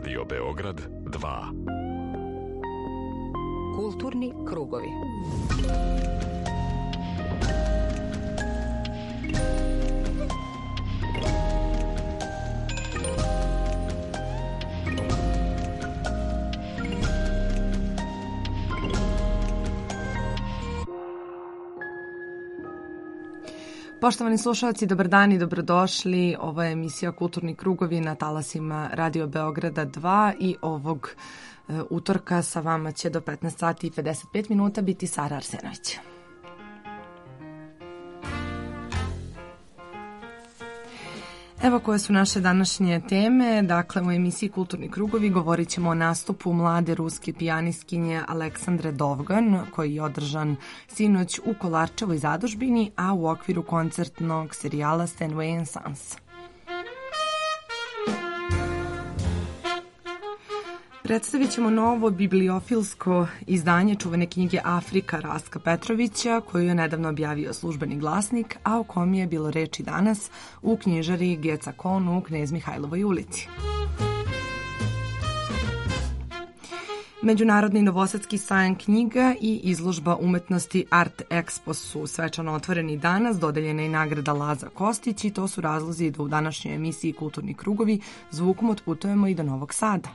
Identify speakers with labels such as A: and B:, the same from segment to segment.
A: Radio Beograd 2.
B: Kulturni krugovi.
C: Poštovani slušalci, dobar dan i dobrodošli. Ovo je emisija Kulturni krugovi na talasima Radio Beograda 2 i ovog utorka sa vama će do 15 sati i 55 minuta biti Sara Arsenović. Evo koje su naše današnje teme. Dakle, u emisiji Kulturni krugovi govorit ćemo o nastupu mlade ruske pijanistkinje Aleksandre Dovgan, koji je održan sinoć u Kolarčevoj zadužbini, a u okviru koncertnog serijala Steinway & Sons. Predstavit ćemo novo bibliofilsko izdanje čuvene knjige Afrika Rastka Petrovića, koju je nedavno objavio Službeni glasnik, a o kom je bilo reči danas u knjižari Geca Kon u Knez Mihajlovoj ulici. Međunarodni novosadski sajam knjiga i izložba umetnosti Art Expo su svečano otvoreni danas, dodeljena je nagrada Laza Kostić i to su razlozi da u današnjoj emisiji Kulturni krugovi zvukom otputujemo i do Novog Sada.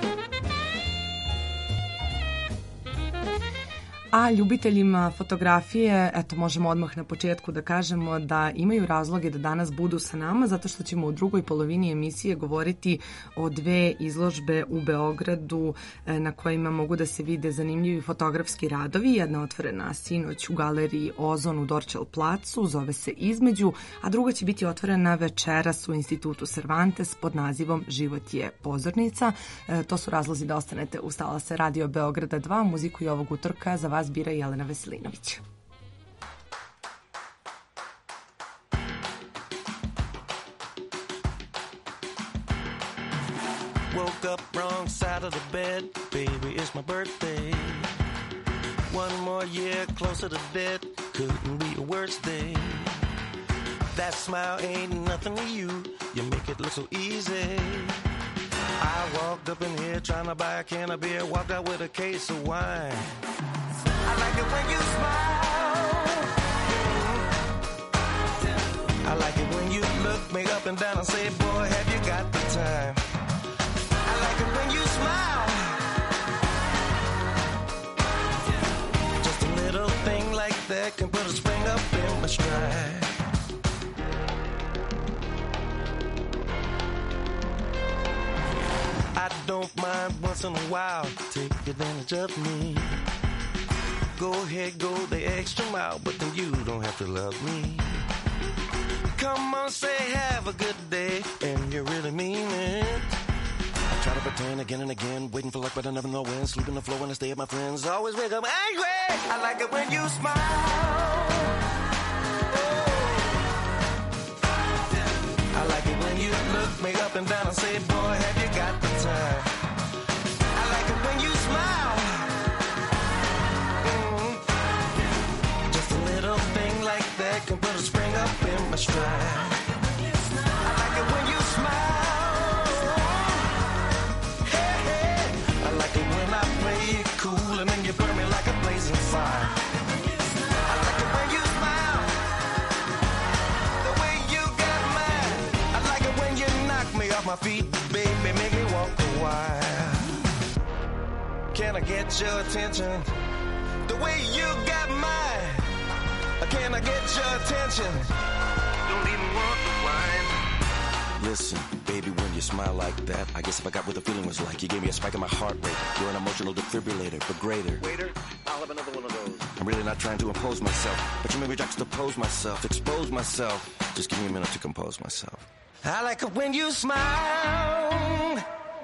C: A ljubiteljima fotografije, eto, možemo odmah na početku da kažemo da imaju razloge da danas budu sa nama, zato što ćemo u drugoj polovini emisije govoriti o dve izložbe u Beogradu na kojima mogu da se vide zanimljivi fotografski radovi. Jedna otvorena sinoć u galeriji Ozon u Dorćol placu, zove se Između, a druga će biti otvorena večeras u Institutu Cervantes pod nazivom Život je pozornica. To su razlozi da ostanete uz talase Radio Beograda 2, muziku i ovog utorka za vas bira Jelena Veselinović.
D: Woke up wrong side of the bed, baby, it's my birthday. One more year closer to death, couldn't be a worse day. That smile ain't nothing to you, you make it look so easy. I walked up in here trying to buy a can of beer, walked out with a case of wine. I like it when you smile. I like it when you look me up and down and say, boy, have you got the time? I like it when you smile. Just a little thing like that can put a spring up in my stride. I don't mind once in a while, take advantage of me. Go ahead, go the extra mile, but then you don't have to love me. Come on, say have a good day, and you really mean it. I try to pretend again and again, waiting for luck, but I never know when. Sleep on the floor when I stay at my friends, always wake up angry. I like it when you smile. I like it when you look me up and down and say, boy, have you got the time? I like it when you smile. That can put a spring up in my stride. I like it when you smile. Hey, hey. I like it when I play it cool and then you burn me like a blazing fire. I like it when you smile. The way you got mine. I like it when you knock me off my feet, baby, make me walk a while. Can I get your attention? The way you got mine. Can I get your attention? Don't even want the wine. Listen, baby, when you smile like that, I guess if I got what the feeling was like, you gave me a spike in my heart rate. You're an emotional defibrillator, but greater. Waiter, I'll have another one of those. I'm really not trying to impose myself, but you made me juxtapose myself, expose myself. Just give me a minute to compose myself. I like it when you smile.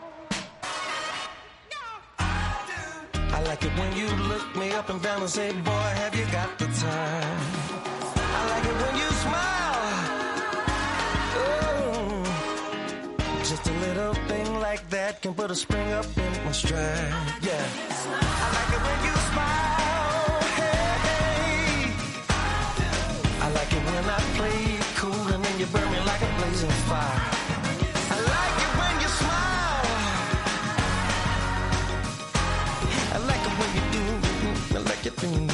D: I like it when you look me up and down and say, boy, have you got the time? I like it when you smile. Oh, just a little thing like that can put a spring up in my stride. Yeah. I like it when you smile. Hey, hey. I like it when I play it cool and then you burn me like a blazing fire. I like it when you smile. thing.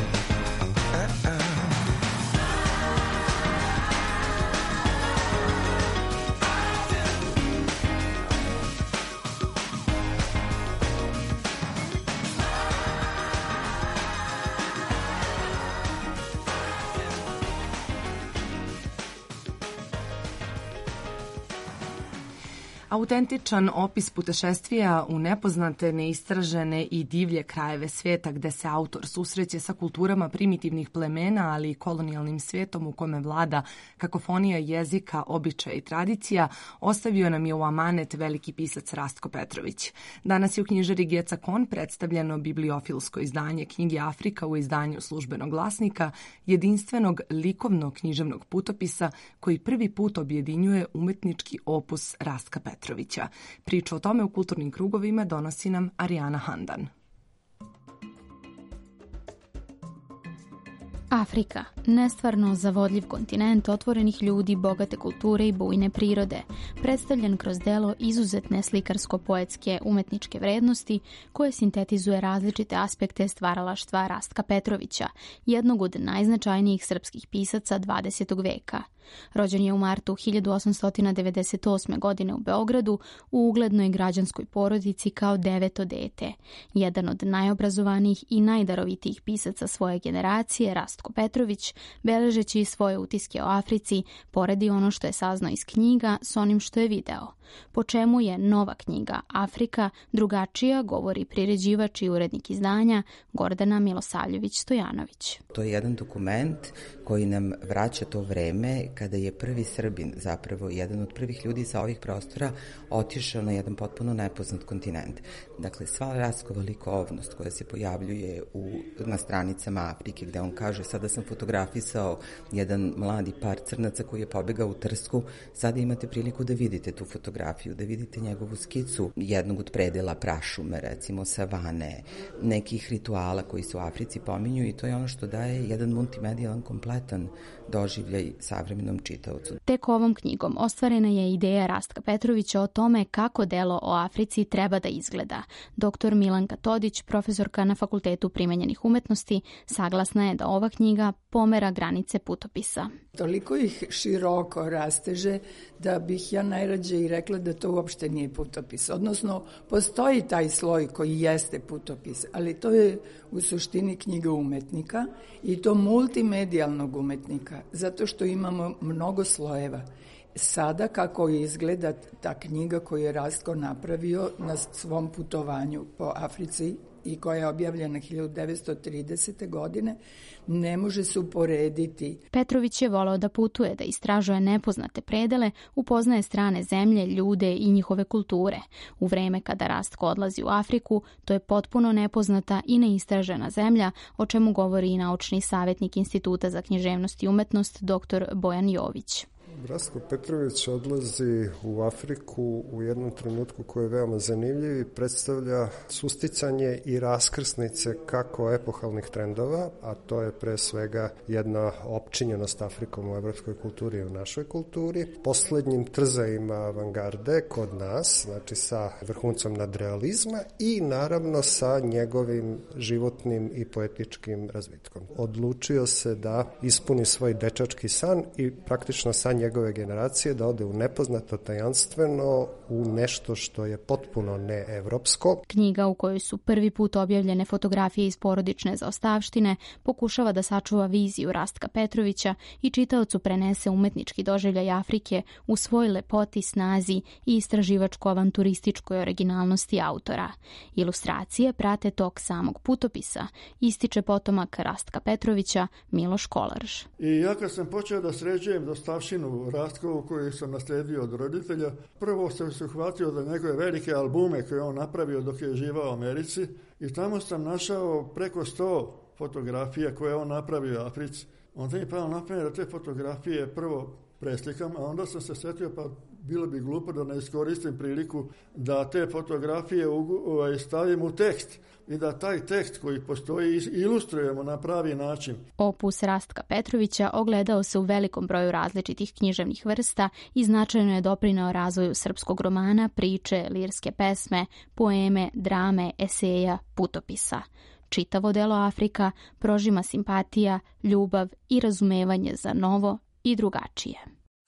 C: Autentičan opis putešestvija u nepoznate, neistražene i divlje krajeve sveta gde se autor susreće sa kulturama primitivnih plemena, ali i kolonijalnim svetom u kome vlada kakofonija jezika, običaja i tradicija, ostavio nam je u amanet veliki pisac Rastko Petrović. Danas je u knjižari Geca Kon predstavljeno bibliofilsko izdanje knjige Afrika u izdanju Službenog glasnika, jedinstvenog likovnog književnog putopisa koji prvi put objedinjuje umetnički opus Rastka Petrovića. Priču o tome u kulturnim krugovima donosi nam Arijana Handan.
B: Afrika, nestvarno zavodljiv kontinent otvorenih ljudi, bogate kulture i bujne prirode, predstavljen kroz delo izuzetne slikarsko-poetske umetničke vrednosti koje sintetizuje različite aspekte stvaralaštva Rastka Petrovića, jednog od najznačajnijih srpskih pisaca 20. veka. Rođen je u martu 1898. godine u Beogradu u uglednoj građanskoj porodici kao 9. dete. Jedan od najobrazovanijih i najdarovitijih pisaca svoje generacije, Rastko Petrović, beležeći svoje utiske o Africi, poredi ono što je saznao iz knjiga s onim što je video. Po čemu je nova knjiga Afrika drugačija, govori priređivač i urednik izdanja Gordana Milosavljević-Stojanović.
E: To je jedan dokument koji nam vraća to vreme kada je prvi Srbin, zapravo jedan od prvih ljudi sa ovih prostora, otišao na jedan potpuno nepoznat kontinent. Dakle, sva Rastkova likovnost koja se pojavljuje na stranicama Afrike, gde on kaže sada sam fotografisao jedan mladi par crnaca koji je pobegao u Trsku, sada imate priliku da vidite tu fotografiju, da vidite njegovu skicu jednog od predela prašume, recimo savane, nekih rituala koji se u Africi pominju i to je ono što daje jedan multimedijalan kompletan doživljaj savremenom čitaocu.
B: Tek ovom knjigom ostvarena je ideja Rastka Petrovića o tome kako delo o Africi treba da izgleda. Dr. Milanka Todić, profesorka na Fakultetu primenjenih umetnosti, saglasna je da ova knjiga pomera granice putopisa.
F: Toliko ih široko rasteže da bih ja najrađe i rekla da to uopšte nije putopis. Odnosno, postoji taj sloj koji jeste putopis, ali to je u suštini knjiga umetnika i to multimedijalnog umetnika, zato što imamo mnogo slojeva. Sada kako izgleda ta knjiga koju je Rastko napravio na svom putovanju po Africi i koja je objavljena 1930. godine, ne može se uporediti.
B: Petrović je voleo da putuje, da istražuje nepoznate predele, upoznaje strane zemlje, ljude i njihove kulture. U vreme kada Rastko odlazi u Afriku, to je potpuno nepoznata i neistražena zemlja, o čemu govori i naučni savjetnik Instituta za književnost i umetnost dr. Bojan Jović.
G: Rastko Petrović odlazi u Afriku u jednom trenutku koji je veoma zanimljiv i predstavlja susticanje i raskrsnice kako epohalnih trendova, a to je pre svega jedna opčinjenost Afrikom u evropskoj kulturi i u našoj kulturi, poslednjim trzajima avangarde kod nas, znači sa vrhuncom nadrealizma i naravno sa njegovim životnim i poetičkim razvitkom. Odlučio se da ispuni svoj dečački san i praktično sa njegove generacije da ode u nepoznato, tajanstveno, u nešto što je potpuno neevropsko.
B: Knjiga u kojoj su prvi put objavljene fotografije iz porodične zaostavštine pokušava da sačuva viziju Rastka Petrovića i čitaocu prenese umetnički doživljaj Afrike u svoj lepoti, snazi i istraživačko-avanturističkoj originalnosti autora. Ilustracije prate tok samog putopisa, ističe potomak Rastka Petrovića Miloš Kolarž.
H: I ja kad sam počeo da sređujem dostavštinu Rastkovu koju sam nasledio od roditelja, prvo sam se uhvatio da njegove velike albume koje on napravio dok je živao u Americi i tamo sam našao preko 100 fotografija koje on napravio u Africi. Onda mi palo na pamet da te fotografije prvo preslikam, a onda sam se sjetio pa bilo bi glupo da ne iskoristim priliku da te fotografije stavim u tekst i da taj tekst koji postoji ilustrujemo na pravi način.
B: Opus Rastka Petrovića ogledao se u velikom broju različitih književnih vrsta i značajno je doprineo razvoju srpskog romana, priče, lirske pesme, poeme, drame, eseja, putopisa. Čitavo delo Afrika prožima simpatija, ljubav i razumevanje za novo i drugačije.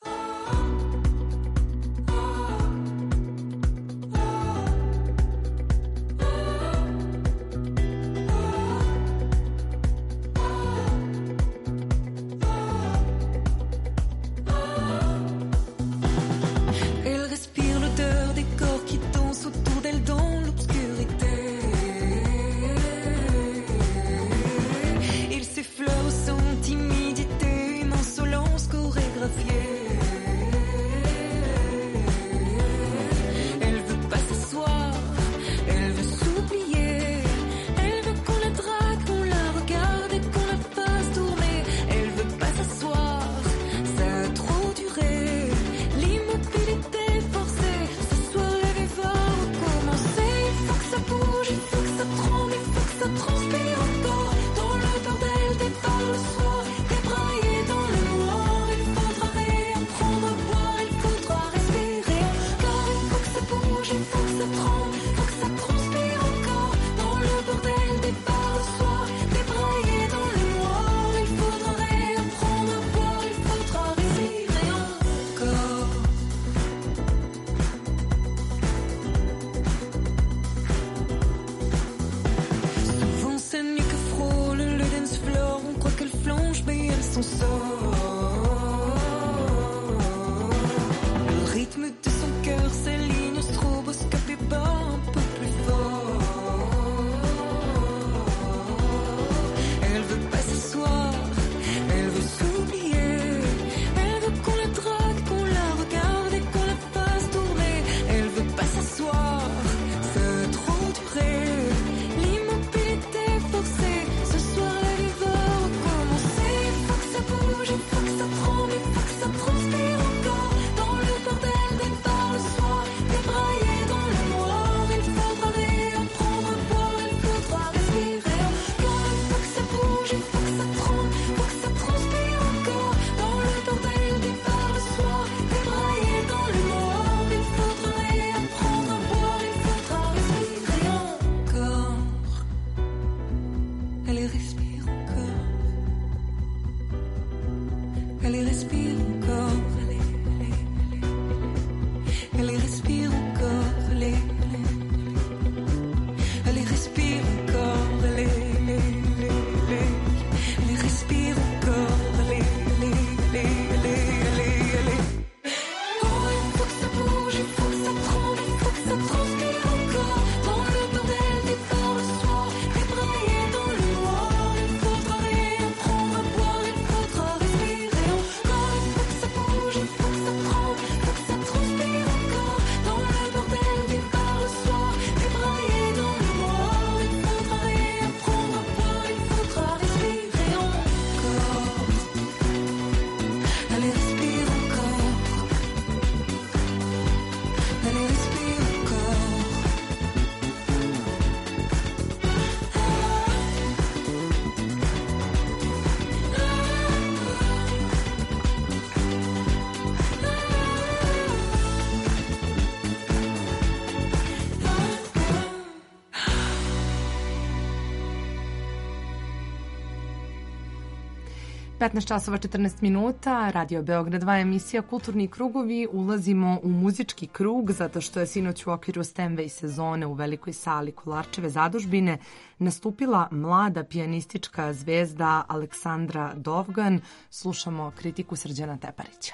C: časova 14 minuta, Radio Beograd 2, emisija Kulturni krugovi. Ulazimo u muzički krug zato što je sinoć u okviru Stenway sezone u velikoj sali Kolarčeve zadužbine nastupila mlada pijanistička zvezda Aleksandra Dovgan. Slušamo kritiku Srđana Teparića.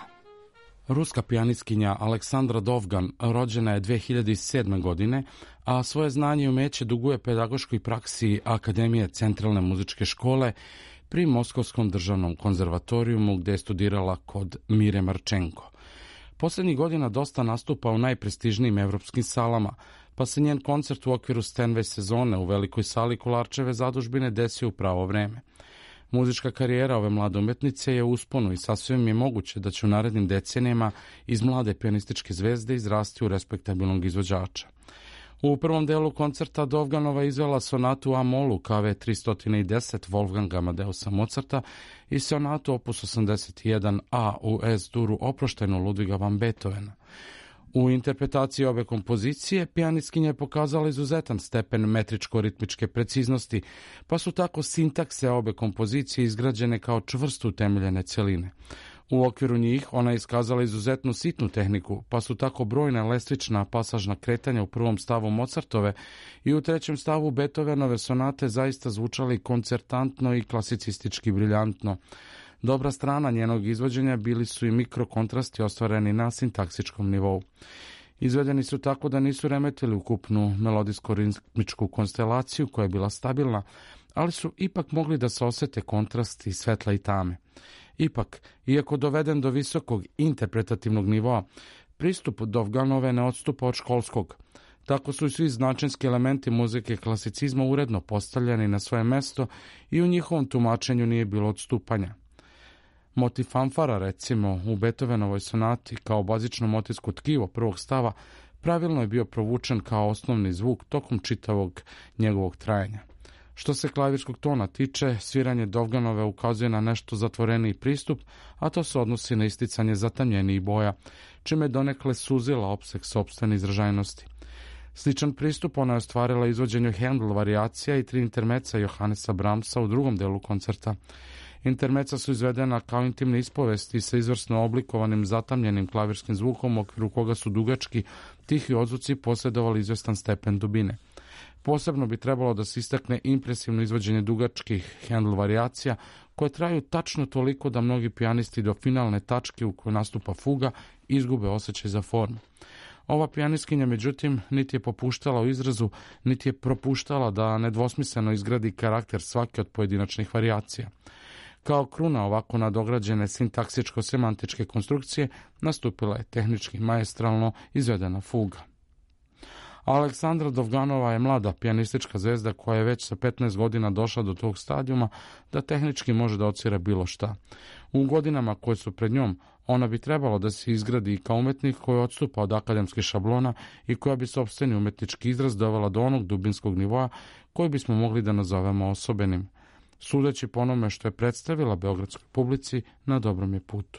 I: Ruska pijanistkinja Aleksandra Dovgan rođena je 2007. godine, a svoje znanje i umeće duguje pedagoškoj praksi Akademije Centralne muzičke škole pri Moskovskom državnom konzervatorijumu gdje je studirala kod Mire Marčenko. Posljednjih godina dosta nastupa u najprestižnijim evropskim salama, pa se njen koncert u okviru Stenway sezone u velikoj sali Kolarčeve zadužbine desio u pravo vreme. Muzička karijera ove mlade umetnice je u usponu i sasvim je moguće da će u narednim decenijama iz mlade pijanističke zvezde izrasti u respektabilnog izvođača. U prvom delu koncerta Dovganova izvela sonatu A-molu KV 310 Wolfganga Amadeusa Mozarta i sonatu opus 81 A u S-duru oproštajnu Ludviga van Beethovena. U interpretaciji ove kompozicije pijanistkinja je pokazala izuzetan stepen metričko-ritmičke preciznosti, pa su tako sintakse obe kompozicije izgrađene kao čvrsto utemeljene celine. U okviru njih ona je iskazala izuzetnu sitnu tehniku, pa su tako brojna lestvična pasažna kretanja u prvom stavu Mozartove i u trećem stavu Beethovenove sonate zaista zvučali koncertantno i klasicistički briljantno. Dobra strana njenog izvođenja bili su i mikrokontrasti ostvareni na sintaksičkom nivou. Izvedeni su tako da nisu remetili ukupnu melodijsko-ritmičku konstelaciju koja je bila stabilna, ali su ipak mogli da se osete kontrasti svetla i tame. Ipak, iako doveden do visokog interpretativnog nivoa, pristup Dovganove ne odstupa od školskog. Tako su i svi značenski elementi muzike klasicizma uredno postavljeni na svoje mesto i u njihovom tumačenju nije bilo odstupanja. Motiv fanfara, recimo, u Beethovenovoj sonati kao bazično motivsko tkivo prvog stava, pravilno je bio provučen kao osnovni zvuk tokom čitavog njegovog trajanja. Što se klavirskog tona tiče, sviranje Dovganove ukazuje na nešto zatvoreniji pristup, a to se odnosi na isticanje zatamljenijih boja, čime je donekle suzila opseg sopstvene izražajnosti. Sličan pristup ona je ostvarila izvođenju Handel varijacija i 3 intermeca Johannesa Brahmsa u drugom delu koncerta. Intermeca su izvedena kao intimne ispovesti sa izvrsno oblikovanim zatamljenim klavirskim zvukom u okviru koga su dugački, tihi odzvuci posjedovali izvestan stepen dubine. Posebno bi trebalo da se istakne impresivno izvođenje dugačkih Handel varijacija koje traju tačno toliko da mnogi pijanisti do finalne tačke u kojoj nastupa fuga izgube osjećaj za formu. Ova pijanistkinja, međutim, niti je popuštala u izrazu, niti je propuštala da nedvosmisleno izgradi karakter svake od pojedinačnih varijacija. Kao kruna ovako nadograđene sintaksičko-semantičke konstrukcije nastupila je tehnički maestralno izvedena fuga. Aleksandra Dovganova je mlada pijanistička zvezda koja je već sa 15 godina došla do tog stadijuma da tehnički može da odsvira bilo šta. U godinama koje su pred njom, ona bi trebalo da se izgradi kao umetnik koji odstupa od akademskih šablona i koja bi sopstveni umetnički izraz dovela do onog dubinskog nivoa koji bismo mogli da nazovemo osobenim. Sudeći po onome što je predstavila beogradskoj publici, na dobrom je putu.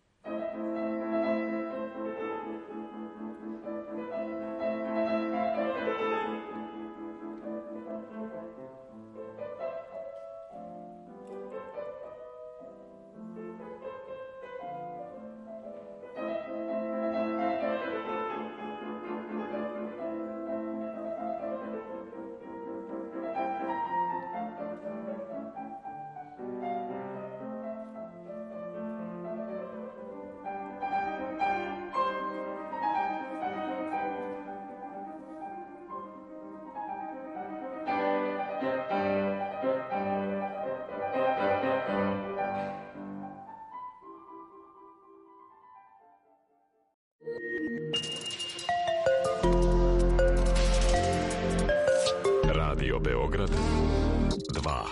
A: Radio Beograd 2.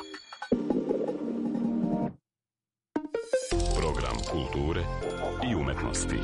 A: Program kulture i umetnosti.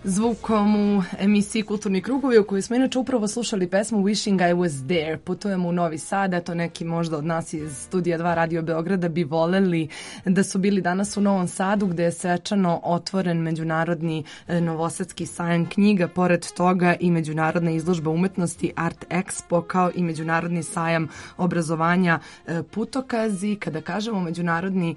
C: zvukom u emisiji Kulturni krugovi u kojoj smo inače upravo slušali pesmu Wishing I Was There. Putujemo u Novi Sad, eto neki možda od nas iz Studija 2 Radio Beograda bi voleli da su bili danas u Novom Sadu gde je svečano otvoren Međunarodni novosadski sajam knjiga, pored toga i Međunarodna izložba umetnosti Art Expo kao i Međunarodni sajam obrazovanja Putokazi. Kada kažemo Međunarodni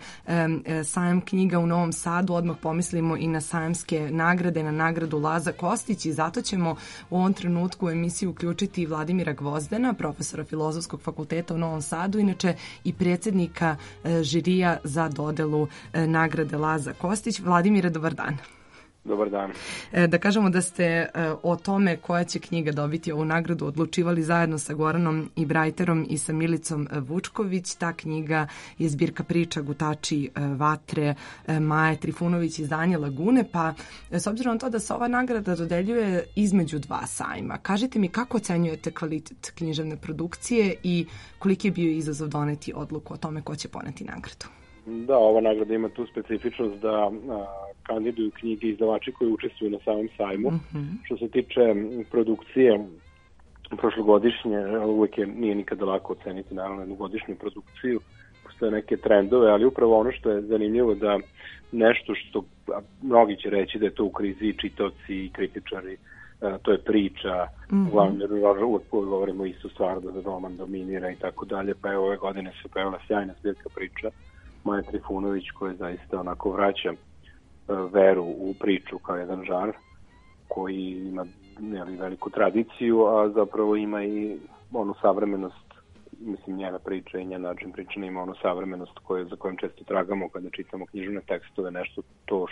C: sajam knjiga u Novom Sadu, odmah pomislimo i na sajamske nagrade, na nagradu Laza Kostić i zato ćemo u ovom trenutku u emisiju uključiti Vladimira Gvozdena, profesora Filozofskog fakulteta u Novom Sadu, inače i predsjednika žirija za dodelu nagrade Laza Kostić. Vladimire, dobar dan.
J: Dobar dan.
C: Da kažemo da ste o tome koja će knjiga dobiti ovu nagradu odlučivali zajedno sa Goranom Ibrajterom i sa Milicom Vučković. Ta knjiga je zbirka priča Gutači vatre Maje Trifunović iz Danje Lagune, pa s obzirom na to da se ova nagrada dodeljuje između dva sajma, kažite mi kako ocenjujete kvalitet književne produkcije i koliki je bio izazov doneti odluku o tome ko će poneti nagradu?
J: Da, ova nagrada ima tu specifičnost da kandiduju knjige izdavači koji učestvuju na samom sajmu. Što se tiče produkcije prošlogodišnje, uvijek nije nikada lako oceniti naravno jednu godišnju produkciju, postoje neke trendove, ali upravo ono što je zanimljivo da nešto što mnogi će reći da je to u krizi, čitaoci i kritičari, to je priča, uvijek govorimo istu stvar da roman dominira i tako dalje, pa ove godine se pojavila sjajna zbirka priča Maja Trifunović koja zaista onako vraća veru u priču kao jedan žanr koji ima veliku tradiciju, a zapravo ima i onu savremenost, mislim njena priča i njen način pričanja ima onu savremenost za kojom često tragamo kada čitamo književne tekstove, nešto to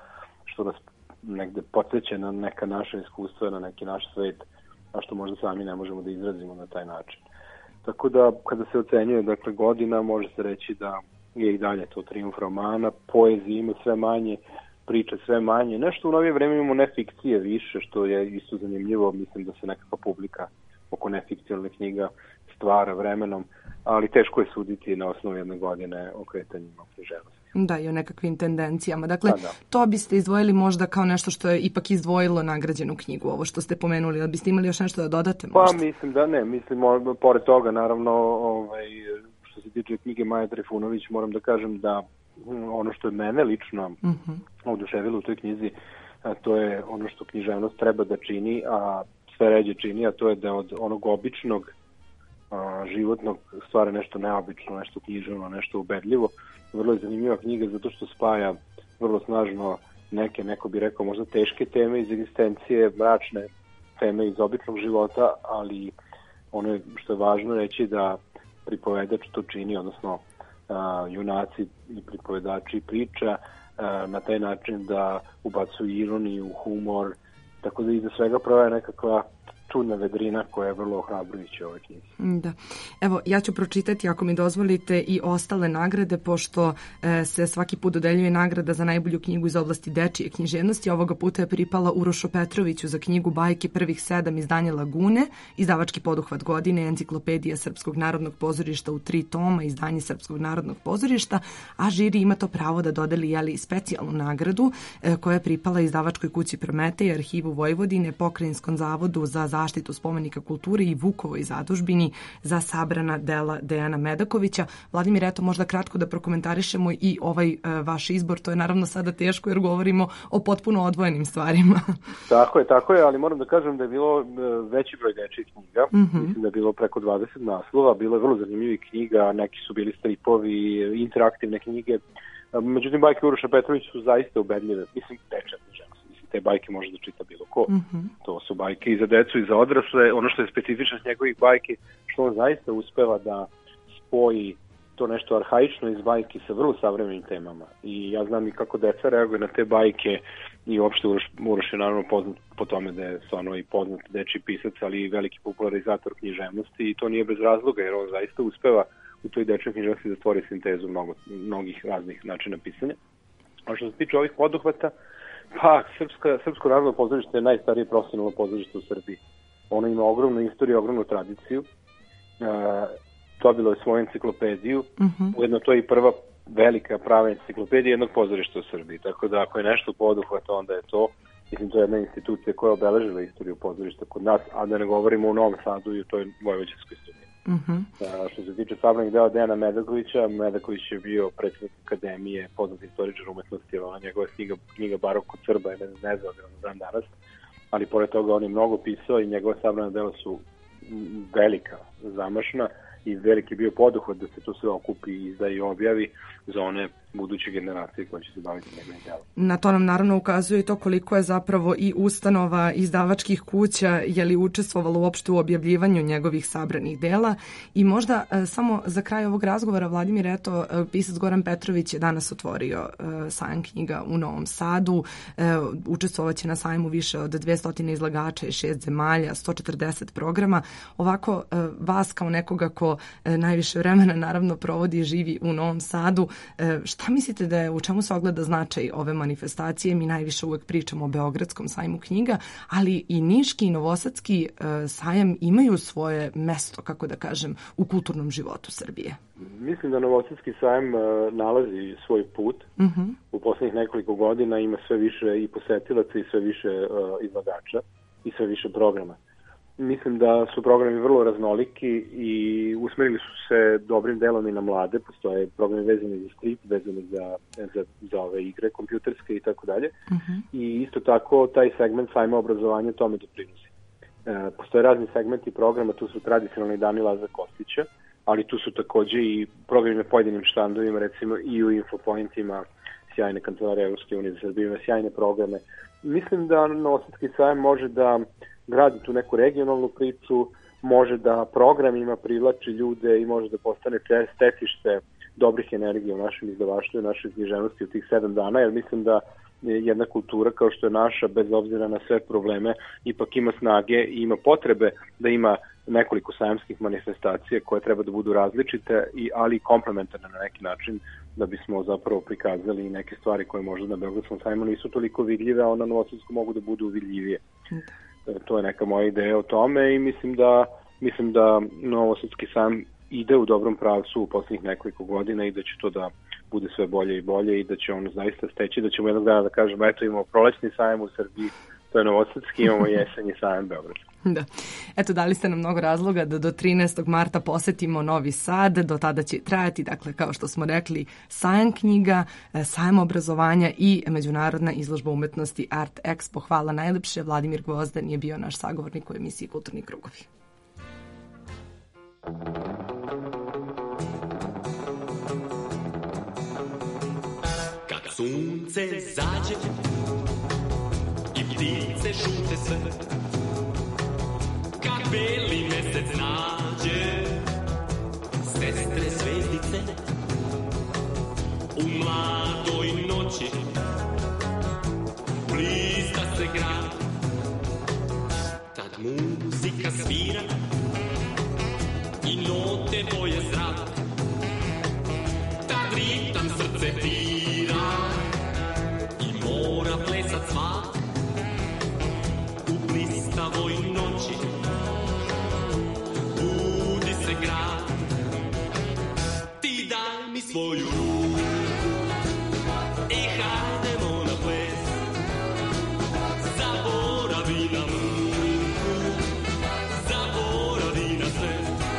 J: što nas negde podsjeća na neka naša iskustva, na neki naš svet, a što možda sami ne možemo da izrazimo na taj način. Tako da kada se ocenjuje dakle godina, može se reći da je i dalje to trijumf romana, poezije ima sve manje, priče sve manje. Nešto u novije vreme imamo nefikcije više, što je isto zanimljivo. Mislim da se nekakva publika oko nefikcijalne knjiga stvara vremenom, ali teško je suditi na osnovu jedne godine o kretanjima u književnosti.
C: Da, i o nekakvim tendencijama. Dakle, to biste izdvojili možda kao nešto što je ipak izdvojilo nagrađenu knjigu, ovo što ste pomenuli, ali biste imali još nešto da dodate možda?
J: Pa mislim da ne, pored toga naravno što se tiče knjige Maje Trifunović, moram da kažem da ono što je mene lično oduševilo u toj knjizi, to je ono što književnost treba da čini, a sve ređe čini, a to je da od onog običnog životnog stvara nešto neobično, nešto književno, nešto ubedljivo. Vrlo je zanimljiva knjiga zato što spaja vrlo snažno neko bi rekao možda teške teme iz egzistencije, mračne teme iz običnog života, ali ono što je važno reći da pripovedač to čini, odnosno junaci i pripovedači priča na taj način da ubacuju ironiju, humor, tako da iza svega provaja nekakva čudna vedrina koja je vrlo ohrabrujuća u ovoj knjizi.
C: Da. Evo, ja ću pročitati, ako mi dozvolite, i ostale nagrade, pošto se svaki put dodeljuje nagrada za najbolju knjigu iz oblasti dečije književnosti. Ovoga puta je pripala Urošu Petroviću za knjigu Bajke prvih 7 iz Danje Lagune, izdavački poduhvat godine, enciklopedija Srpskog narodnog pozorišta u 3 toma, izdanje Srpskog narodnog pozorišta, a žiri ima to pravo da dodeli specijalnu nagradu koja je pripala izdavačkoj kući Prometej, Arhivu Vojvodine, Pokrajinskom zavodu za zaštitu spomenika kulture i Vukovoj zadužbini za sabrana dela Dejana Medakovića. Vladimir, eto možda kratko da prokomentarišemo i ovaj vaš izbor, to je naravno sada teško jer govorimo o potpuno odvojenim stvarima.
J: Tako je, ali moram da kažem da je bilo veći broj dečjih knjiga, mislim da je bilo preko 20 naslova, bilo je vrlo zanimljivih knjiga, neki su bili stripovi, interaktivne knjige, međutim bajke Uroša Petrovića su zaista ubedljive, mislim dečja književnost. Te bajke može da čita bilo ko. To su bajke i za decu i za odrasle. Ono što je specifično s njegovih bajki, što on zaista uspeva da spoji to nešto arhaično iz bajki sa vrlo savremenim temama. I ja znam i kako deca reaguje na te bajke i uopšte Uroš je naravno poznat po tome da je stvarno i poznat dečiji pisac, ali i veliki popularizator književnosti i to nije bez razloga jer on zaista uspeva u toj dečjoj književnosti da stvori sintezu mnogih raznih načina pisanja. A što se tiče ovih poduhvata, pa, Srpsko narodno pozorište je najstarije profesionalno pozorište u Srbiji. Ono ima ogromnu istoriju, ogromnu tradiciju. Dobilo je svoju enciklopediju. Ujedno to je i prva velika prava enciklopedija jednog pozorišta u Srbiji. Tako da ako je nešto poduhvata, onda je to. Mislim, to je jedna institucija koja je obeležila istoriju pozorišta kod nas, a da ne govorimo u Novom Sadu i u toj vojvođanskoj studiji. Što se tiče sablanih dela Dejana Medakovića, Medaković je bio predsjednik Akademije, poznat istoričar umetnosti, ova njegova knjiga Barok kod Srba je nezabavljena dan danas, ali pored toga on je mnogo pisao i njegova sabrana dela su velika, zamašna i veliki bio poduhvat da se to sve okupi i da i objavi za one buduće generacije koje će se baviti njegovim delom.
C: Na to nam naravno ukazuje i to koliko je zapravo i ustanova izdavačkih kuća učestvovalo uopšte u objavljivanju njegovih sabranih dela. I možda samo za kraj ovog razgovora, Vladimir, eto, pisac Goran Petrović je danas otvorio sajam knjiga u Novom Sadu. Učestvovaće na sajmu više od 200 izlagača iz 6 zemalja, 140 programa. Ovako, vas kao nekoga ko najviše vremena naravno provodi i živi u Novom Sadu, šta mislite da je, u čemu se ogleda značaj ove manifestacije? Mi najviše uvek pričamo o Beogradskom sajmu knjiga, ali i Niški i Novosadski sajam imaju svoje mesto, kako da kažem, u kulturnom životu Srbije.
J: Mislim da Novosadski sajam nalazi svoj put. U poslednjih nekoliko godina ima sve više i posetilaca i sve više izlagača i sve više programa. Mislim da su programi vrlo raznoliki i usmerili su se dobrim delom i na mlade. Postoje programi vezani za strip, vezani za ove igre kompjuterske i tako dalje. I isto tako taj segment sajma obrazovanja tome doprinosi. Postoje razni segmenti programa, tu su tradicionalni dani Lazara Kostića, ali tu su takođe i programi na pojedinim štandovima, recimo i u infopointima, sjajne kancelarije Evropske unije za Srbiju, sjajne programe. Mislim da Novosadski sajam može da gradi tu neku regionalnu priču, može da programima privlači ljude i može da postane stecište dobrih energija u našem izdavaštvu i našoj književnosti u tih 7 dana, jer mislim da jedna kultura kao što je naša, bez obzira na sve probleme, ipak ima snage i ima potrebe da ima nekoliko sajamskih manifestacija koje treba da budu različite, ali i komplementarne na neki način, da bismo zapravo prikazali neke stvari koje možda na Beogradskom sajmu nisu toliko vidljive, a na Novosadskom mogu da budu vidljivije. To je neka moja ideja o tome i mislim da Novosadski sajam ide u dobrom pravcu u poslednjih nekoliko godina i da će to da bude sve bolje i bolje i da će on zaista steći, da ćemo jednog dana da kažemo, eto imamo prolećni sajam u Srbiji, to je Novosadski, imamo jesenji sajam Beogradski.
C: Da. Eto, dali ste nam mnogo razloga da do 13. marta posetimo Novi Sad, do tada će trajati, dakle, kao što smo rekli, sajam knjiga, sajam obrazovanja i međunarodna izložba umetnosti Art Expo. Hvala najlepše, Vladimir Gvozden je bio naš sagovornik u emisiji Kulturni krugovi.
K: Kad sunce zađe i ptice šute sve, kad beli mesec nađe sestre zvezdice u mladoj noći, blista se grad, tad muzika svira i note boje zrak, tad ritam srce bira i mora plesat sva u blistavoj noći. Budi se grad, ti daj mi svoju ruku i hajdemo na ples, zaboravi na muku, zaboravi na sve.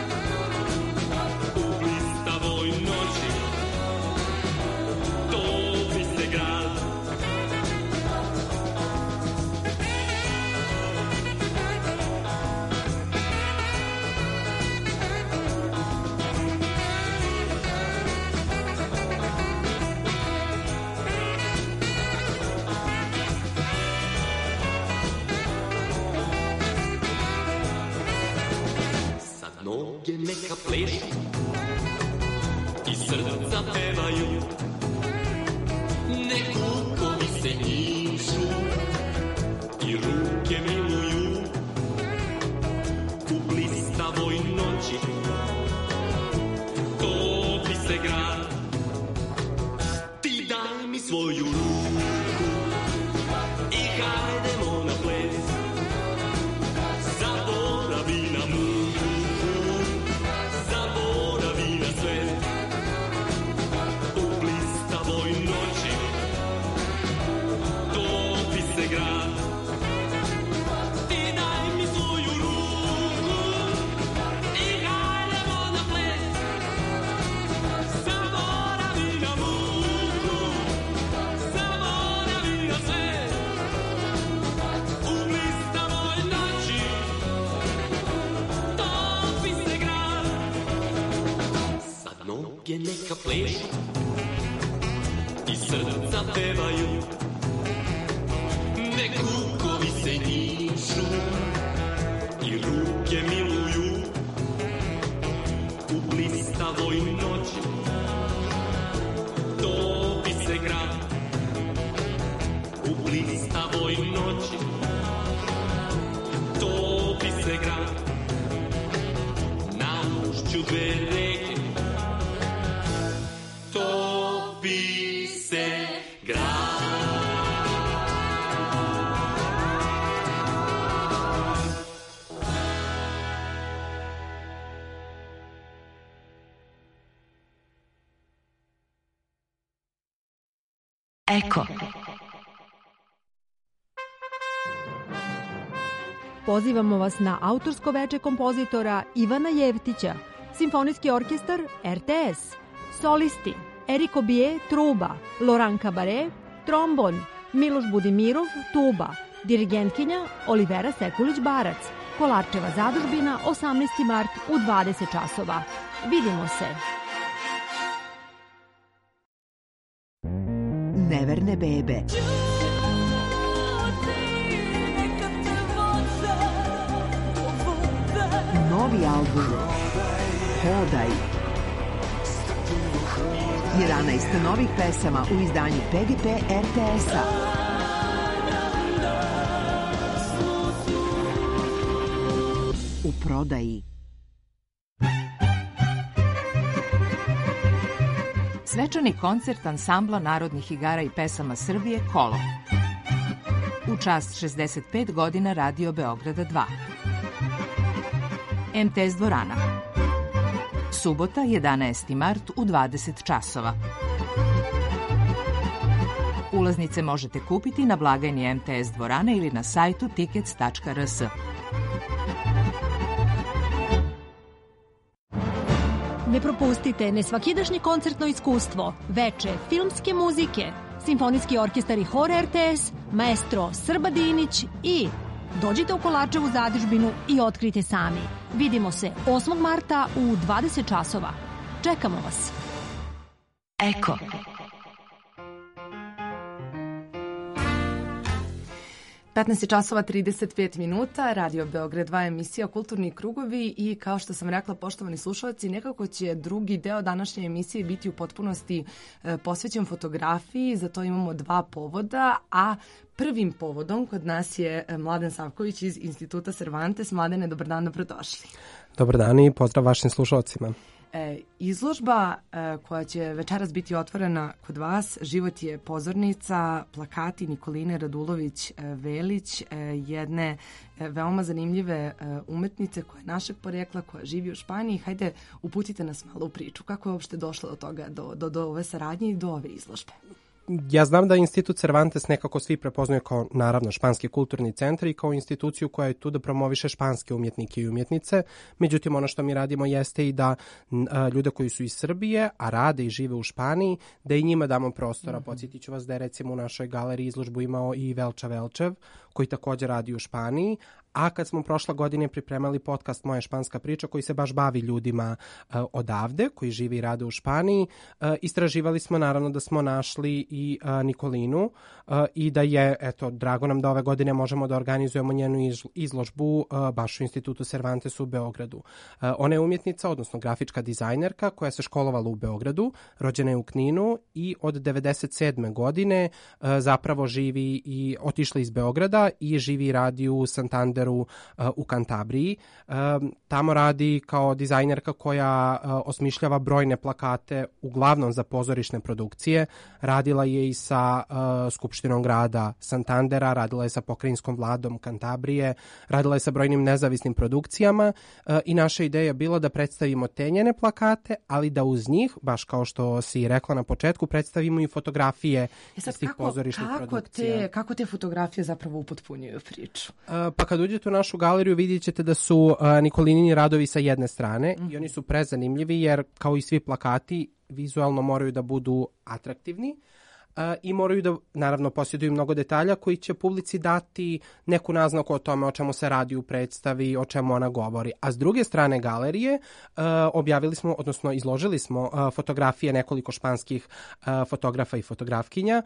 K: U blistavoj noći topi se grad. Noge neka plešu i srca pevaju, nek kukovi se njišu i ruke miluju. U blistavoj noći topi se grad, ti daj mi svoju ruku i hajdemo na ples, zaboravi na muku, zaboravi na sve. U blistavoj noći topi se grad. Noge neka plešu i srca pevaju, nek lukovi se njišu i ruke miluju u blistavoj noći. Topi se grad u blistavoj noći, topi se grad na ušću dve reke, topi se grad.
L: Eko. Pozivamo vas na autorsko veče kompozitora Ivana Jevtića, Simfonijski orkestar RTS, solisti Eriko Bije, truba, Loran Kabare, trombon, Miloš Budimirov, tuba, dirigentkinja Olivera Sekulić-Barac, Kolarčeva zadužbina, 18. mart u 20 časova. Vidimo se! Neverne bebe. Novi album Hodaj. 11 novih pesama u izdanju PGP RTS-a. U prodaji. Svečani koncert ansambla narodnih igara i pesama Srbije Kolo. U čast 65 godina Radio Beograda 2. MTS dvorana. Subota, 11. mart u 20 časova. Ulaznice možete kupiti na blagajni MTS dvorane ili na sajtu tickets.rs. Ne propustite nesvakidašnje koncertno iskustvo, veče filmske muzike, Simfonijski orkestar i hor RTS, maestro Srba Dinić i dođite u Kolarčevu zadužbinu i otkrite sami. Vidimo se 8. marta u 20 časova. Čekamo vas. Eko.
C: časova 35 minuta, Radio Beograd 2, emisija Kulturni krugovi i kao što sam rekla, poštovani slušalci, nekako će drugi deo današnje emisije biti u potpunosti posvećen fotografiji, za to imamo dva povoda, a prvim povodom kod nas je Mladen Savković iz Instituta Cervantes. Mladene, dobar dan, dobrodošli.
M: Dobar dan i pozdrav vašim slušalcima.
C: Izložba koja će večeras biti otvorena kod vas, Život je pozornica, plakati Nikoline Radulović-Velić, jedne veoma zanimljive umetnice koja je našeg porekla, koja živi u Španiji. Hajde, uputite nas malo u priču. Kako je uopšte došlo do toga, do ove saradnje i do ove izložbe?
M: Ja znam da Institut Cervantes nekako svi prepoznaju kao, naravno, španski kulturni centar i kao instituciju koja je tu da promoviše španske umjetnike i umjetnice. Međutim, ono što mi radimo jeste i da ljude koji su iz Srbije, a rade i žive u Španiji, da i njima damo prostora. Podsjetit ću vas da je recimo u našoj galeriji izložbu imao i Velča Velčev, koji također radi u Španiji. A kad smo prošle godine pripremali podcast Moja španska priča, koji se baš bavi ljudima odavde, koji žive i rade u Španiji, istraživali smo naravno da smo našli i Nikolinu i da je, eto, drago nam da ove godine možemo da organizujemo njenu izložbu baš u Institutu Cervantes u Beogradu. Ona je umjetnica, odnosno grafička dizajnerka koja se školovala u Beogradu, rođena je u Kninu i od 97. godine zapravo živi i otišla iz Beograda i živi i radi u Santanderu u Kantabriji. Tamo radi kao dizajnerka koja osmišljava brojne plakate, uglavnom za pozorišne produkcije. Radila je i sa Skupštinom grada Santandera, radila je sa pokrajinskom vladom Kantabrije, radila je sa brojnim nezavisnim produkcijama i naša ideja je bila da predstavimo te njene plakate, ali da uz njih, baš kao što si rekla na početku, predstavimo i fotografije iz tih pozorišnih produkcija.
C: Kako te fotografije zapravo upotpunjuju priču?
M: Pa kad uđete u našu galeriju vidjet ćete da su Nikolinini radovi sa jedne strane i oni su prezanimljivi jer kao i svi plakati vizualno moraju da budu atraktivni, i moraju da, naravno, posjeduju mnogo detalja koji će publici dati neku naznaku o tome o čemu se radi u predstavi, o čemu ona govori. A s druge strane galerije objavili smo, odnosno izložili smo fotografije nekoliko španskih fotografa i fotografkinja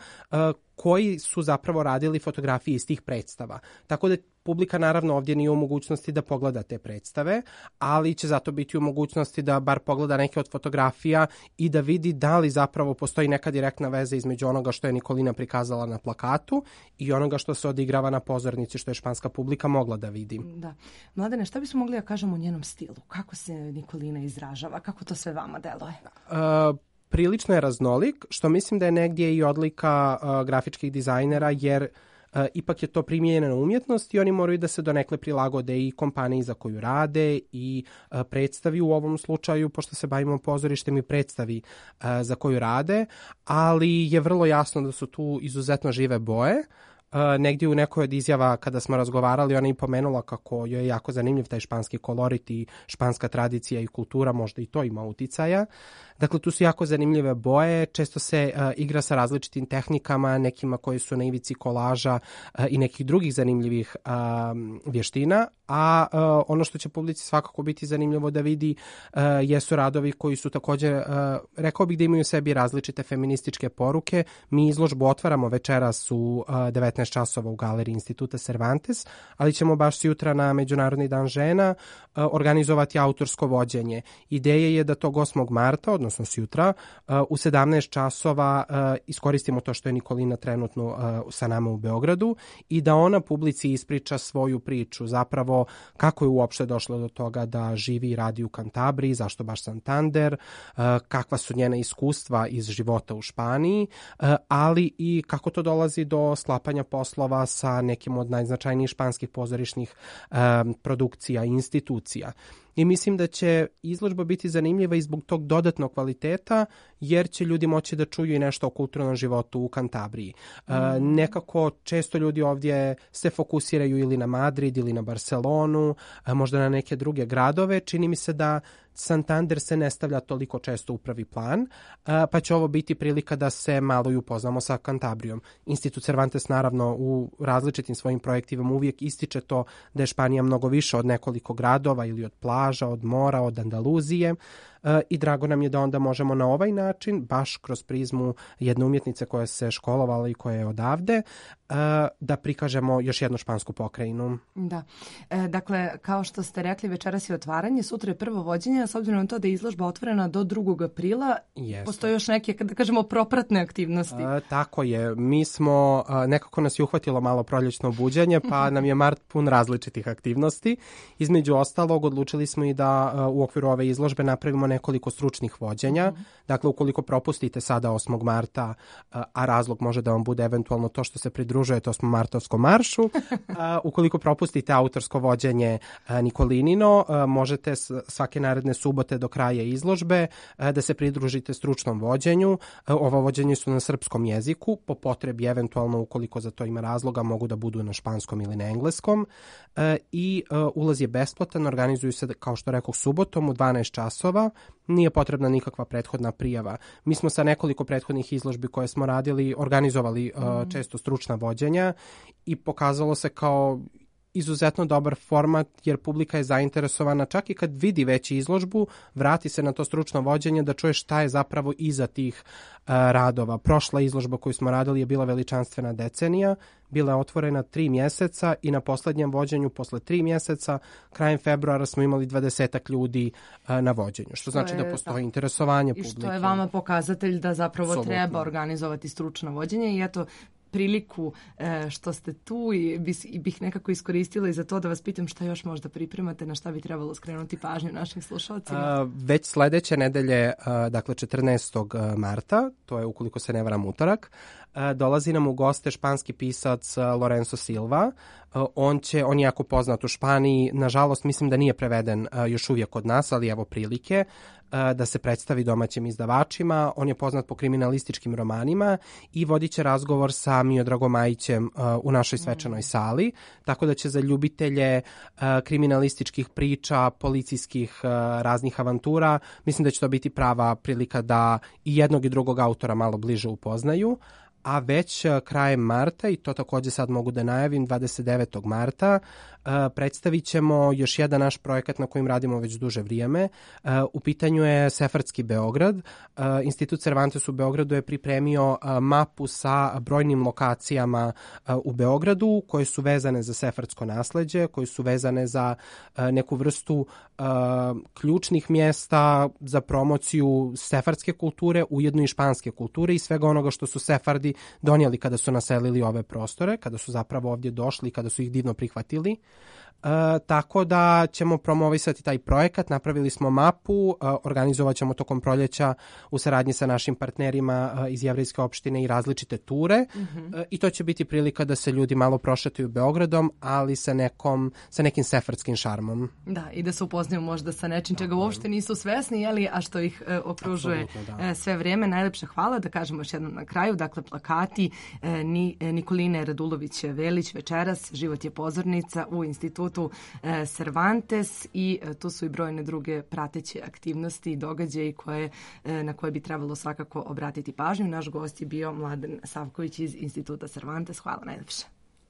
M: koji su zapravo radili fotografije iz tih predstava. Tako da publika naravno ovdje nije u mogućnosti da pogleda te predstave, ali će zato biti u mogućnosti da bar pogleda neke od fotografija i da vidi da li zapravo postoji neka direktna veza između onoga što je Nikolina prikazala na plakatu i onoga što se odigrava na pozornici, što je španska publika mogla da vidi.
C: Da. Mladene, šta bismo mogli da kažemo o njenom stilu? Kako se Nikolina izražava? Kako to sve vama deluje?
M: Prilično je raznolik, što mislim da je negdje i odlika grafičkih dizajnera, jer ipak je to primijenjena umjetnost i oni moraju da se donekle prilagode i kompaniji za koju rade i predstavi u ovom slučaju, pošto se bavimo pozorištem, i predstavi za koju rade, ali je vrlo jasno da su tu izuzetno žive boje. Negdje u nekoj od izjava kada smo razgovarali, ona je pomenula kako joj je jako zanimljiv taj španski kolorit i španska tradicija i kultura, možda i to ima uticaja. Dakle, tu su jako zanimljive boje, često se igra sa različitim tehnikama, nekima koji su na ivici kolaža i nekih drugih zanimljivih vještina, a ono što će publici svakako biti zanimljivo da vidi jesu radovi koji su također, rekao bih da imaju u sebi različite feminističke poruke. Mi izložbu otvaramo večeras u 19 časova u galeriji Instituta Cervantes, ali ćemo baš sutra na Međunarodni dan žena organizovati autorsko vođenje. Ideja je da tog 8. marta, odnosno sutra, u 17 časova iskoristimo to što je Nikolina trenutno sa nama u Beogradu i da ona publici ispriča svoju priču, zapravo kako je uopšte došlo do toga da živi i radi u Kantabriji, zašto baš Santander, kakva su njena iskustva iz života u Španiji, ali i kako to dolazi do sklapanja poslova sa nekim od najznačajnijih španskih pozorišnih produkcija i institucija. I mislim da će izložba biti zanimljiva i zbog tog dodatnog kvaliteta, jer će ljudi moći da čuju i nešto o kulturnom životu u Kantabriji. Nekako često ljudi ovdje se fokusiraju ili na Madrid ili na Barcelonu, možda na neke druge gradove. Čini mi se da Santander se ne stavlja toliko često u prvi plan, pa će ovo biti prilika da se malo i upoznamo sa Kantabrijom. Institut Cervantes naravno u različitim svojim projektivama uvijek ističe to da je Španija mnogo više od nekoliko gradova ili od plaža, od mora, od Andaluzije, i drago nam je da onda možemo na ovaj način, baš kroz prizmu jedne umjetnice koja se školovala i koja je odavde, da prikažemo još jednu špansku pokrajinu.
C: Da. Dakle, kao što ste rekli, večeras je otvaranje, sutra je prvo vođenje, a s obzirom na to da je izložba otvorena do 2. aprila, postoje još neke, da kažemo, propratne aktivnosti.
M: Tako je. Mi smo, nekako nas je uhvatilo malo proljećno buđenje, pa nam je mart pun različitih aktivnosti. Između ostalog, odlučili smo i da u okviru ove izložbe napravimo nekoliko stručnih vođenja. Dakle, ukoliko propustite sada 8. marta, a razlog može da vam bude eventualno to što se pridružujete 8. martovskom maršu, ukoliko propustite autorsko vođenje Nikolinino, možete svake naredne subote do kraja izložbe da se pridružite stručnom vođenju. Ova vođenja su na srpskom jeziku, po potrebi eventualno ukoliko za to ima razloga mogu da budu na španskom ili na engleskom, i ulaz je besplatan, organizuju se, kao što rekao, subotom u 12 časova. Nije potrebna nikakva prethodna prijava. Mi smo sa nekoliko prethodnih izložbi koje smo radili organizovali često stručna vođenja i pokazalo se kao izuzetno dobar format, jer publika je zainteresovana čak i kad vidi već izložbu, vrati se na to stručno vođenje da čuje šta je zapravo iza tih radova. Prošla izložba koju smo radili je bila Veličanstvena decenija, bila je otvorena 3 mjeseca i na poslednjem vođenju posle 3 mjeseca, krajem februara smo imali 20 ljudi na vođenju, što znači da postoji interesovanje publike.
C: I što je vama pokazatelj da zapravo treba organizovati stručno vođenje i eto, priliku što ste tu i bih nekako iskoristila i za to da vas pitam šta još možda pripremate, na šta bi trebalo skrenuti pažnju našim slušalcima.
M: Već sledeće nedelje, dakle 14. marta, to je ukoliko se ne varam utorak, dolazi nam u goste španski pisac Lorenzo Silva. On je jako poznat u Španiji, nažalost mislim da nije preveden još uvijek kod nas, ali evo prilike da se predstavi domaćim izdavačima. On je poznat po kriminalističkim romanima i vodit će razgovor sa Miodragom Majićem u našoj svečanoj sali, tako da će za ljubitelje kriminalističkih priča, policijskih raznih avantura, mislim da će to biti prava prilika da i jednog i drugog autora malo bliže upoznaju. a već krajem marta, i to takođe sad mogu da najavim, 29. marta, predstavit ćemo još jedan naš projekat na kojim radimo već duže vrijeme. U pitanju je Sefardski Beograd. Institut Cervantes u Beogradu je pripremio mapu sa brojnim lokacijama u Beogradu koje su vezane za sefardsko nasleđe, koje su vezane za neku vrstu ključnih mjesta za promociju sefardske kulture, ujedno i španske kulture i svega onoga što su Sefardi donijeli kada su naselili ove prostore, kada su zapravo ovdje došli i kada su ih divno prihvatili. Tako da ćemo promovisati taj projekat, napravili smo mapu, organizovat ćemo tokom proljeća u saradnji sa našim partnerima iz Jevrejske opštine i različite ture i to će biti prilika da se ljudi malo prošetaju Beogradom, ali sa nekim sefardskim šarmom.
C: Da, i da se upoznaju možda sa nečim čega uopšte nisu svesni, jeli, a što ih okružuje sve vrijeme. Najlepše hvala, da kažemo još jednom na kraju, dakle plakati Nikoline Radulović-Velić večeras, Život je pozornica u institutu Cervantes i tu su i brojne druge prateće aktivnosti i događaji na koje bi trebalo svakako obratiti pažnju. Naš gost je bio Mladen Savković iz instituta Cervantes. Hvala najlepše.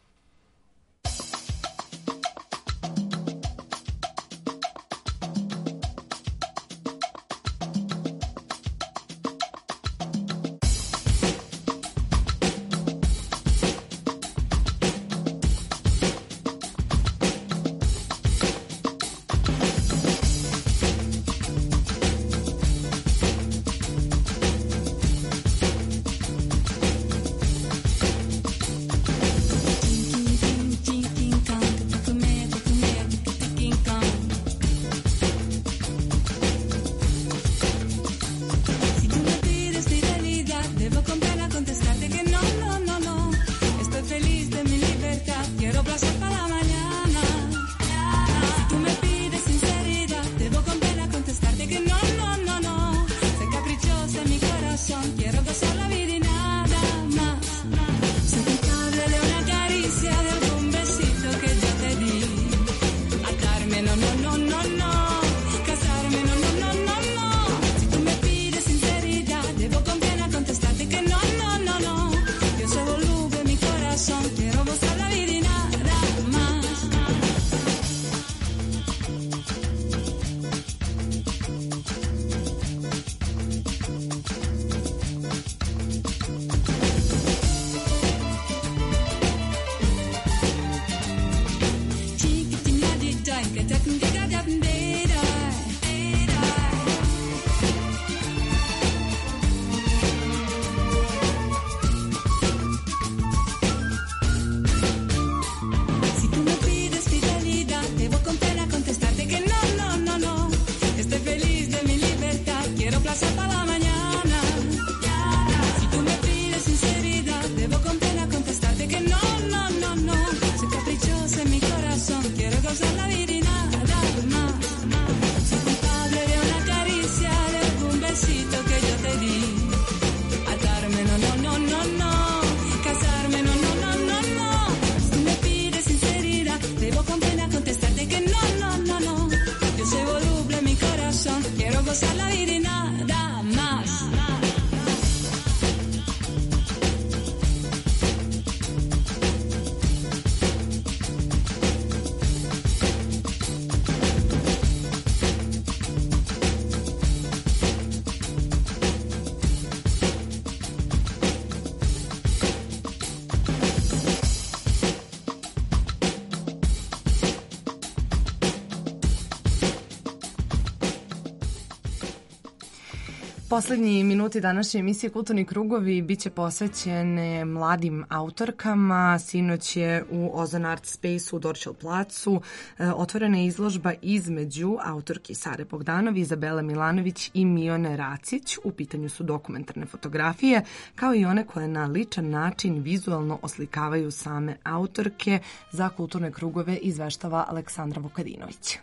C: Poslednji minuti današnje emisije Kulturni krugovi biće posvećene mladim autorkama. Sinoć je u Ozon Art Space u Dorćol placu otvorena izložba između autorki Sare Bogdanov, Izabele Milanović i Mione Racić. U pitanju su dokumentarne fotografije, kao i one koje na ličan način vizualno oslikavaju same autorke. Za Kulturne krugove izveštava Aleksandra Vukadinović.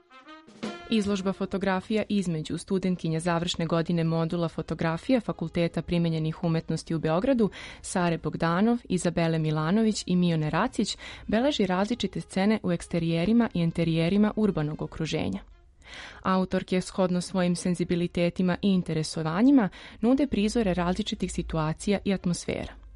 N: Izložba fotografija između studentkinja završne godine modula fotografija Fakulteta primenjenih umetnosti u Beogradu, Sare Bogdanov, Izabele Milanović i Mione Racić beleži različite scene u eksterijerima i interijerima urbanog okruženja. Autorke, shodno svojim senzibilitetima i interesovanjima, nude prizore različitih situacija i atmosfera.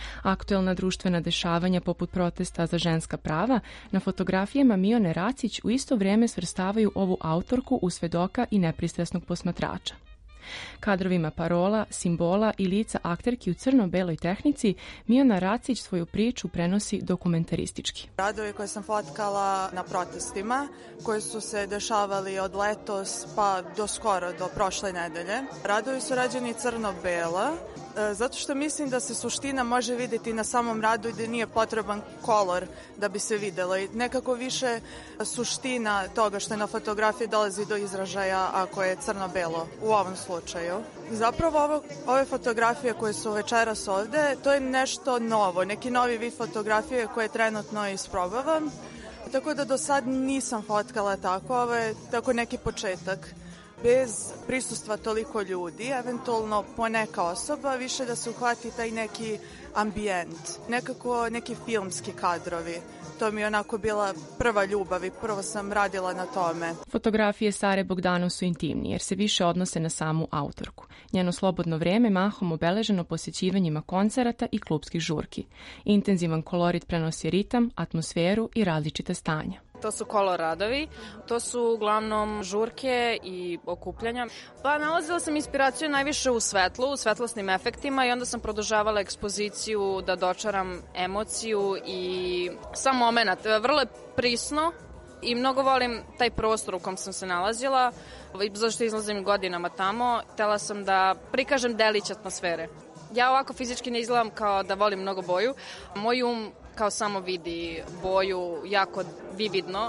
N: Aktuelna društvena dešavanja poput protesta za ženska prava na fotografijama Mione Racić u isto vrijeme svrstavaju ovu autorku u svedoka i nepristrasnog posmatrača. Kadrovima parola, simbola i lica akterki u crno-beloj tehnici Miona Racić svoju priču prenosi dokumentaristički.
O: Radovi koje sam fotkala na protestima koji su se dešavali od letos pa do skoro, do prošle nedelje. Radovi su rađeni crno-bela zato što mislim da se suština može vidjeti na samom radu i da nije potreban kolor da bi se videlo. I nekako više suština toga što je na fotografiji dolazi do izražaja ako je crno-belo u ovom slučaju. Zapravo ove fotografije koje su večeras ovde, to je nešto novo, neki novi vid fotografije koje trenutno isprobavam. Tako da do sad nisam fotkala tako, ovo je tako neki početak. Bez prisustva toliko ljudi, eventualno poneka osoba, više da se uhvati taj neki ambijent, nekako neki filmski kadrovi. To mi je onako bila prva ljubav i prvo sam radila na tome.
N: Fotografije Sare Bogdanov su intimnije jer se više odnose na samu autorku. Njeno slobodno vreme mahom obeleženo posjećivanjima koncerata i klubskih žurki. Intenzivan kolorit prenosi ritam, atmosferu i različite stanja.
P: To su koloradovi, to su uglavnom žurke i okupljanja. Pa nalazila sam inspiraciju najviše u svetlu, u svetlosnim efektima i onda sam produžavala ekspoziciju da dočaram emociju i sam moment. Vrlo je prisno i mnogo volim taj prostor u kom sam se nalazila, zašto izlazim godinama tamo. Htela sam da prikažem delić atmosfere. Ja ovako fizički ne izgledam kao da volim mnogo boju. Moj kao samo vidi boju jako vividno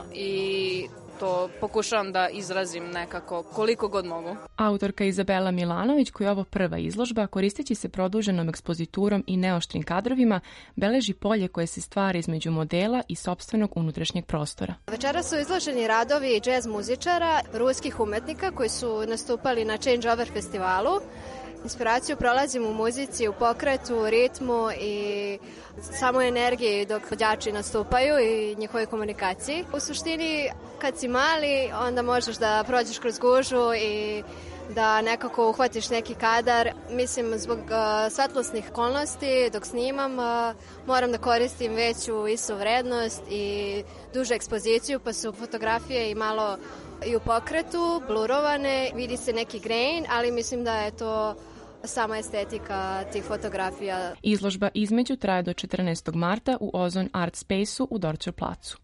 P: i to pokušavam da izrazim nekako koliko god mogu.
N: Autorka Izabela Milanović, koja je ovo prva izložba, koristeći se produženom ekspoziturom i neoštrim kadrovima, beleži polje koje se stvara između modela i sopstvenog unutrašnjeg prostora.
Q: Večera su izloženi radovi džez muzičara, ruskih umetnika koji su nastupali na Changeover festivalu. Inspiraciju prolazim u muzici, u pokretu, u ritmu i samo energiji dok vođači nastupaju i njihovoj komunikaciji. U suštini, kad si mali, onda možeš da prođeš kroz gužu i da nekako uhvatiš neki kadar. Mislim, zbog svetlosnih okolnosti, dok snimam, moram da koristim veću ISO vrednost i dužu ekspoziciju, pa su fotografije i malo i u pokretu, blurovane, vidi se neki grain, ali mislim da je to sama estetika tih fotografija.
N: Izložba Između traje do 14. marta u Ozon Art Space-u u Dorčer placu.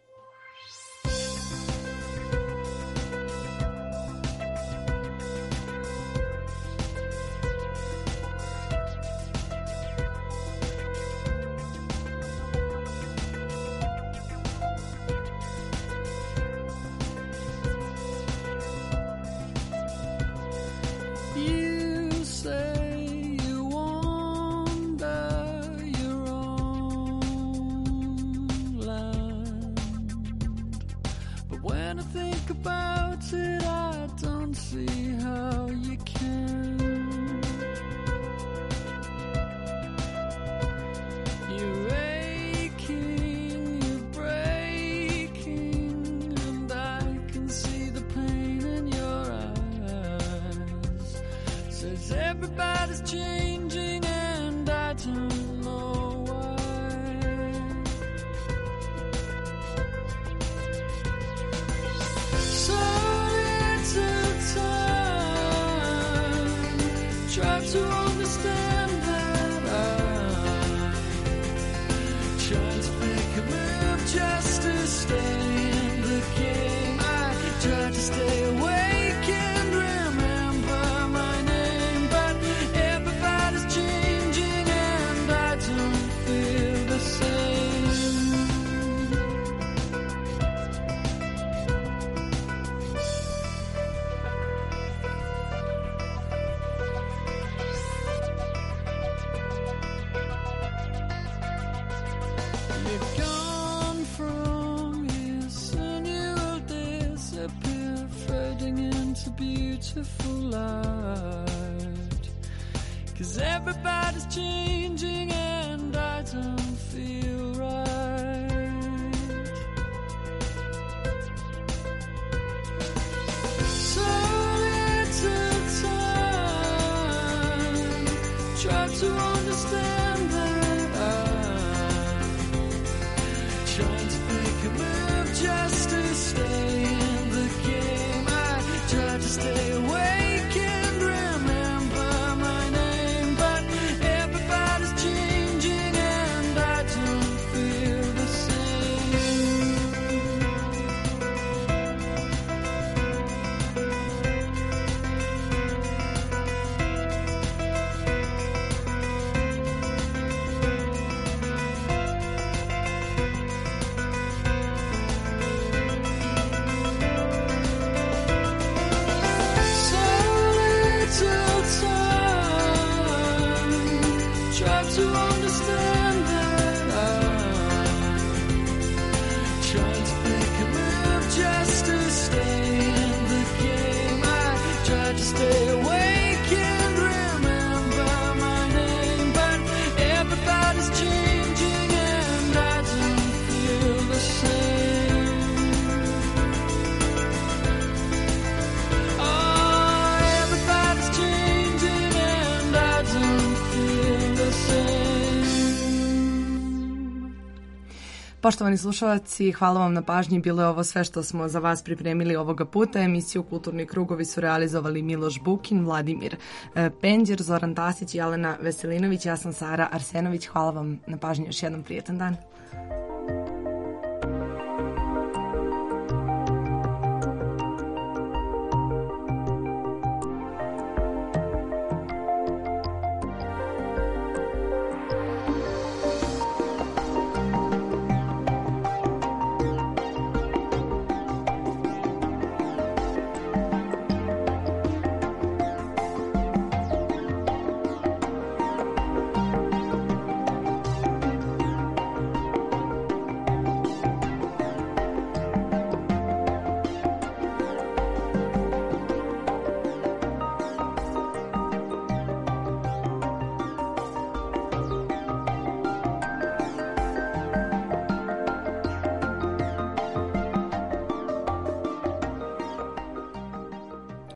R: Beautiful light, 'cause everybody's changing and I don't feel right. So little time, try to understand that
C: Poštovani slušalci, hvala vam na pažnji. Bilo je ovo sve što smo za vas pripremili ovoga puta. Emisiju Kulturni krugovi su realizovali Miloš Bukin, Vladimir Penđer, Zoran Tasić i Jelena Veselinović. Ja sam Sara Arsenović. Hvala vam na pažnji. Još jednom prijetan dan.